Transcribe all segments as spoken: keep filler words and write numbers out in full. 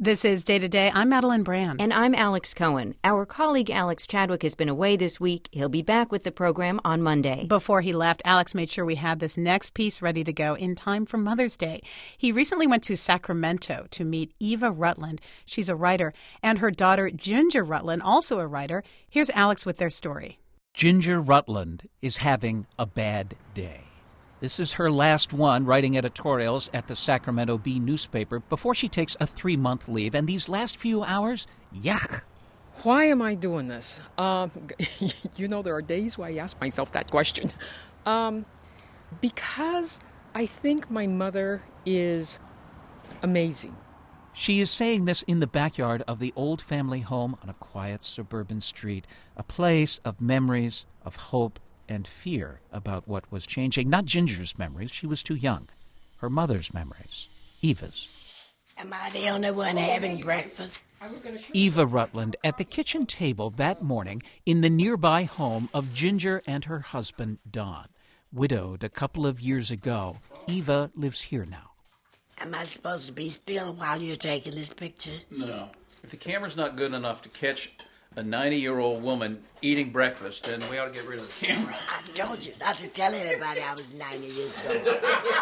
This is Day to Day. I'm Madeline Brand. And I'm Alex Cohen. Our colleague Alex Chadwick has been away this week. He'll be back with the program on Monday. Before he left, Alex made sure we had this next piece ready to go in time for Mother's Day. He recently went to Sacramento to meet Eva Rutland. She's a writer. And her daughter, Ginger Rutland, also a writer. Here's Alex with their story. Ginger Rutland is having a bad day. This is her last one writing editorials at the Sacramento Bee newspaper before she takes a three-month leave. And these last few hours, yuck. Why am I doing this? Um, you know, there are days where I ask myself that question. Um, because I think my mother is amazing. She is saying this in the backyard of the old family home on a quiet suburban street, a place of memories, of hope, and fear about what was changing. Not Ginger's memories. She was too young. Her mother's memories. Eva's. Am I the only one having breakfast? Eva Rutland at the kitchen table that morning in the nearby home of Ginger and her husband, Don. Widowed a couple of years ago, Eva lives here now. Am I supposed to be still while you're taking this picture? No. If the camera's not good enough to catch a ninety-year-old woman eating breakfast, then we ought to get rid of the camera. I told you not to tell anybody I was ninety years old.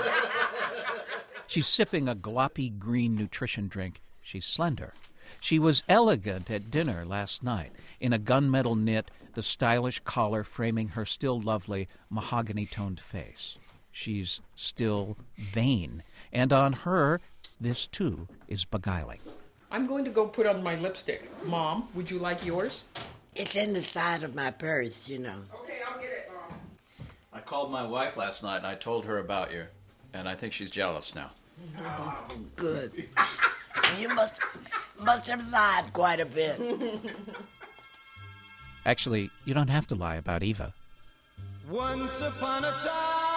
She's sipping a gloppy green nutrition drink. She's slender. She was elegant at dinner last night, in a gunmetal knit, the stylish collar framing her still lovely mahogany-toned face. She's still vain, and on her, this too is beguiling. I'm going to go put on my lipstick. Mom, would you like yours? It's in the side of my purse, you know. Okay, I'll get it, Mom. I called my wife last night and I told her about you, and I think she's jealous now. Oh, good. You must must have lied quite a bit. Actually, you don't have to lie about Eva. Once upon a time,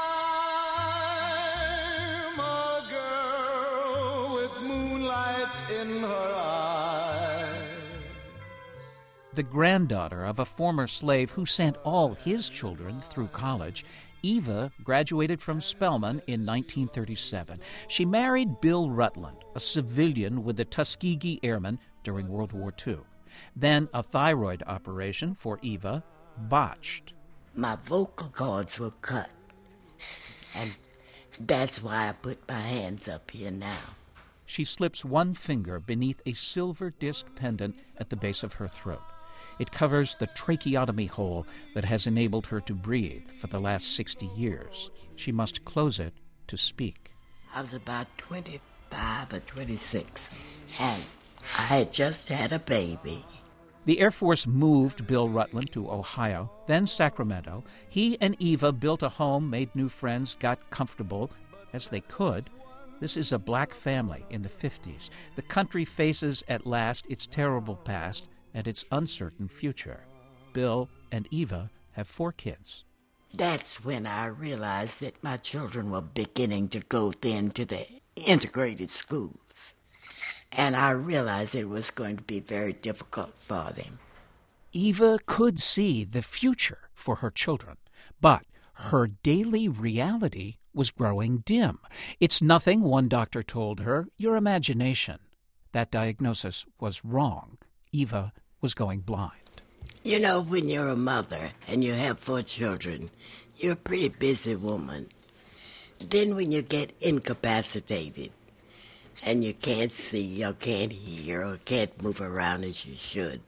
a girl with moonlight in her eyes. The granddaughter of a former slave who sent all his children through college, Eva graduated from Spelman in nineteen thirty-seven. She married Bill Rutland, a civilian with the Tuskegee Airmen during World War Two. Then a thyroid operation for Eva botched. My vocal cords were cut, and that's why I put my hands up here now. She slips one finger beneath a silver disc pendant at the base of her throat. It covers the tracheotomy hole that has enabled her to breathe for the last sixty years. She must close it to speak. I was about twenty-five or twenty-six, and I had just had a baby. The Air Force moved Bill Rutland to Ohio, then Sacramento. He and Eva built a home, made new friends, got comfortable as they could. This is a black family in the fifties. The country faces at last its terrible past and its uncertain future. Bill and Eva have four kids. That's when I realized that my children were beginning to go then to the integrated schools. And I realized it was going to be very difficult for them. Eva could see the future for her children, but her daily reality was growing dim. It's nothing, one doctor told her, your imagination. That diagnosis was wrong. Eva was going blind. You know, when you're a mother and you have four children, you're a pretty busy woman. Then when you get incapacitated and you can't see or can't hear or can't move around as you should,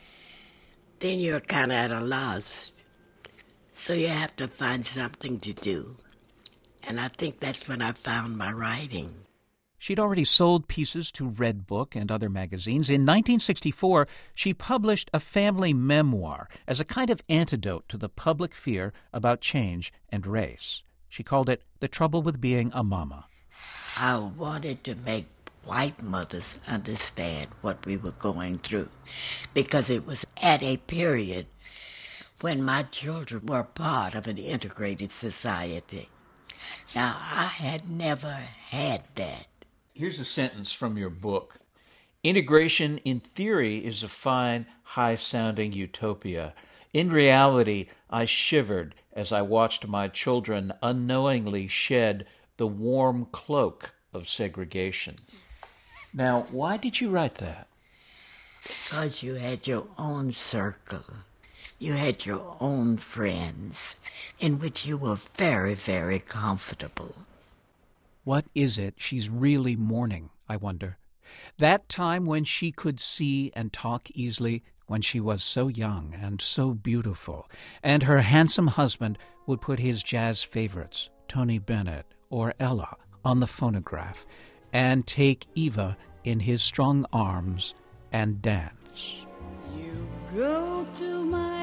then you're kind of at a loss. So you have to find something to do. And I think that's when I found my writing. She'd already sold pieces to Redbook and other magazines. In nineteen sixty-four, she published a family memoir as a kind of antidote to the public fear about change and race. She called it The Trouble with Being a Mama. I wanted to make white mothers understand what we were going through, because it was at a period when my children were part of an integrated society. Now, I had never had that. Here's a sentence from your book. Integration in theory is a fine, high-sounding utopia. In reality, I shivered as I watched my children unknowingly shed the warm cloak of segregation. Now, why did you write that? Because you had your own circle. You had your own friends in which you were very, very comfortable. What is it she's really mourning, I wonder? That time when she could see and talk easily, when she was so young and so beautiful, and her handsome husband would put his jazz favorites, Tony Bennett or Ella, on the phonograph, and take Eva in his strong arms and dance. You go to my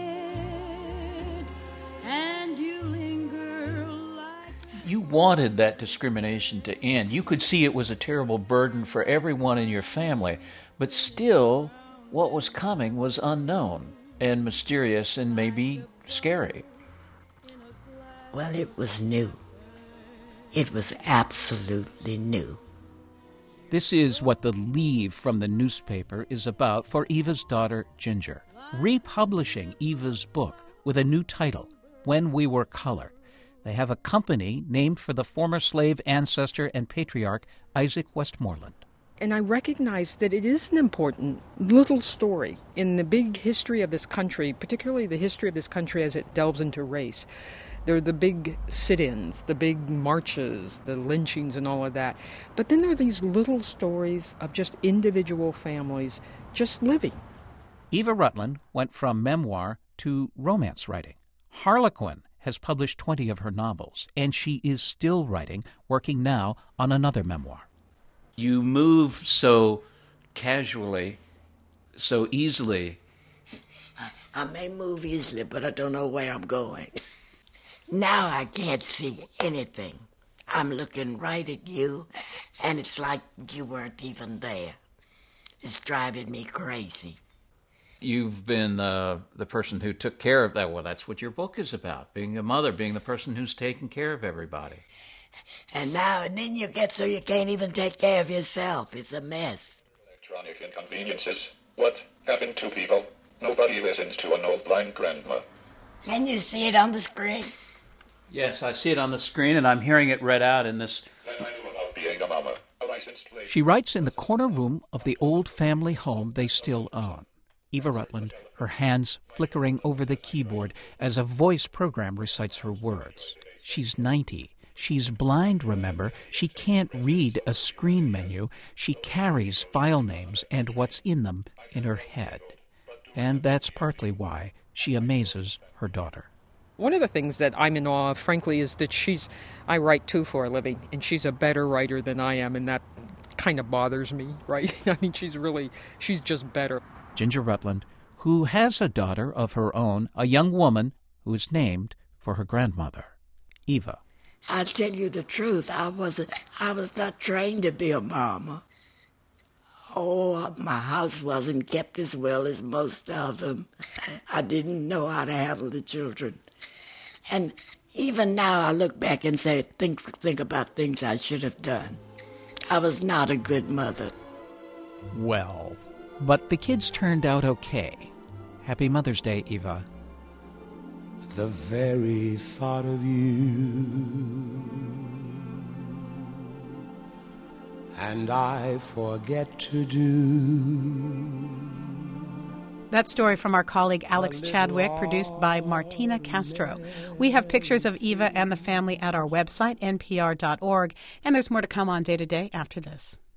head and you linger like... You wanted that discrimination to end. You could see it was a terrible burden for everyone in your family, but still, what was coming was unknown and mysterious and maybe scary. Well, it was new. It was absolutely new. This is what the leave from the newspaper is about for Eva's daughter, Ginger, republishing Eva's book with a new title, When We Were Color. They have a company named for the former slave ancestor and patriarch Isaac Westmoreland. And I recognize that it is an important little story in the big history of this country, particularly the history of this country as it delves into race. There are the big sit-ins, the big marches, the lynchings and all of that. But then there are these little stories of just individual families just living. Eva Rutland went from memoir to romance writing. Harlequin has published twenty of her novels, and she is still writing, working now on another memoir. You move so casually, so easily. I may move easily, but I don't know where I'm going. Now I can't see anything. I'm looking right at you, and it's like you weren't even there. It's driving me crazy. You've been uh, the person who took care of that. Well, that's what your book is about, being a mother, being the person who's taking care of everybody. And now and then you get so you can't even take care of yourself. It's a mess. Electronic inconveniences. What happened to people? Nobody listens to an old blind grandma. Can you see it on the screen? Yes, I see it on the screen, and I'm hearing it read out in this. Then I knew about being a mama. A licensed lady. She writes in the corner room of the old family home they still own. Eva Rutland, her hands flickering over the keyboard as a voice program recites her words. She's ninety. She's blind, remember. She can't read a screen menu. She carries file names and what's in them in her head. And that's partly why she amazes her daughter. One of the things that I'm in awe of, frankly, is that she's, I write too for a living, and she's a better writer than I am, and that kind of bothers me, right? I mean, she's really, she's just better. Ginger Rutland, who has a daughter of her own, a young woman who is named for her grandmother, Eva. I'll tell you the truth. I wasn't, I was not trained to be a mama. Oh, my house wasn't kept as well as most of them. I didn't know how to handle the children. And even now I look back and say, think, think about things I should have done. I was not a good mother. Well, but the kids turned out okay. Happy Mother's Day, Eva. The very thought of you, and I forget to do. That story from our colleague Alex Chadwick, produced by Martina Castro. We have pictures of Eva and the family at our website, N P R dot org, and there's more to come on Day to Day after this.